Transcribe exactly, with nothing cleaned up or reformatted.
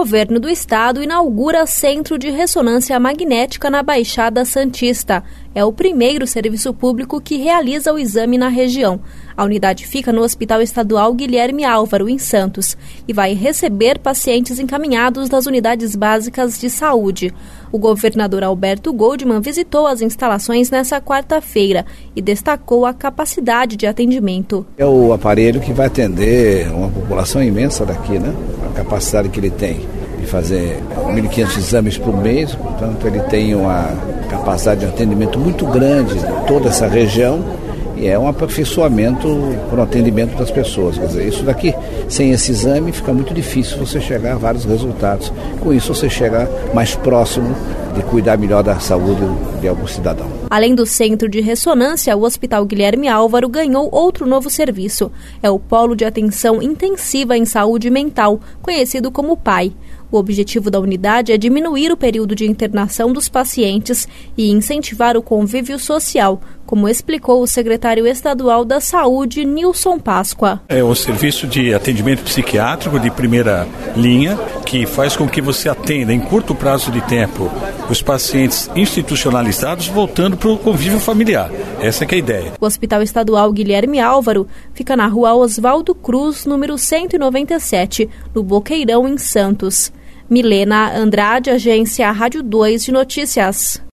Governo do Estado inaugura Centro de Ressonância Magnética na Baixada Santista. É o primeiro serviço público que realiza o exame na região. A unidade fica no Hospital Estadual Guilherme Álvaro, em Santos, e vai receber pacientes encaminhados das unidades básicas de saúde. O governador Alberto Goldman visitou as instalações nesta quarta-feira e destacou a capacidade de atendimento. É o aparelho que vai atender uma população imensa daqui, né? A capacidade que ele tem de fazer mil e quinhentos exames por mês, portanto ele tem uma capacidade de atendimento muito grande de toda essa região e é um aperfeiçoamento para o atendimento das pessoas. Quer dizer, isso daqui, sem esse exame, fica muito difícil você chegar a vários resultados. Com isso você chega mais próximo de cuidar melhor da saúde de algum cidadão. Além do centro de ressonância, o Hospital Guilherme Álvaro ganhou outro novo serviço. É o Polo de Atenção Intensiva em Saúde Mental, conhecido como P A I. O objetivo da unidade é diminuir o período de internação dos pacientes e incentivar o convívio social, como explicou o secretário estadual da Saúde, Nilson Páscoa. É um serviço de atendimento psiquiátrico de primeira linha, que faz com que você atenda em curto prazo de tempo os pacientes institucionalizados voltando para o convívio familiar. Essa que é a ideia. O Hospital Estadual Guilherme Álvaro fica na rua Oswaldo Cruz, número cento e noventa e sete, no Boqueirão, em Santos. Milena Andrade, agência Rádio dois de Notícias.